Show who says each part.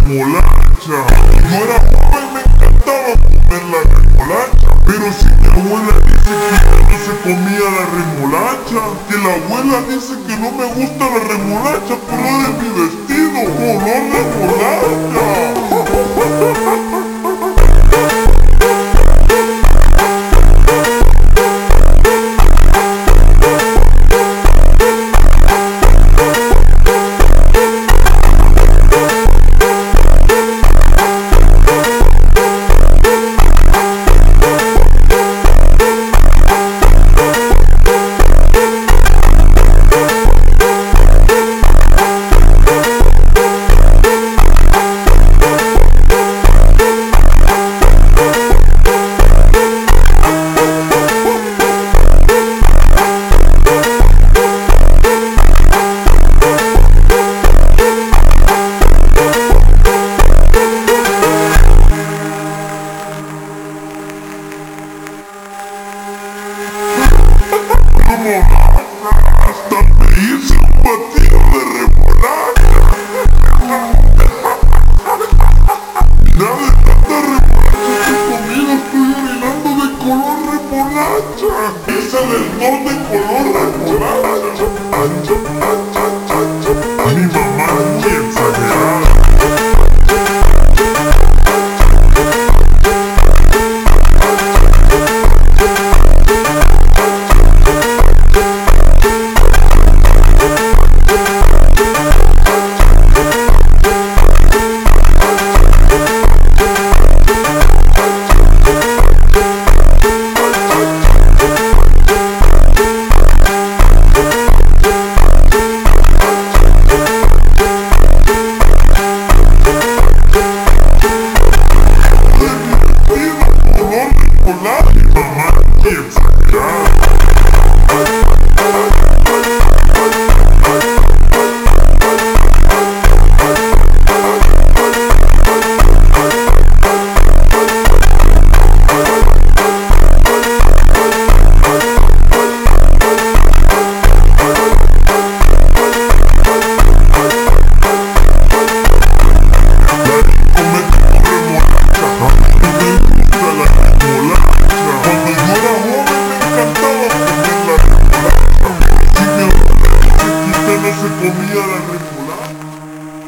Speaker 1: remolacha. Yo era joven, me encantaba comer la remolacha, pero si mi abuela dice que yo no se comía la remolacha, que la abuela dice que no me gusta la remolacha, color de mi vestido, color remolacha. Hasta me hice un batido de remolacha. Mira, de tanta remolacha que he comido, estoy orinando de color remolacha. Es el verdor de color remolacha.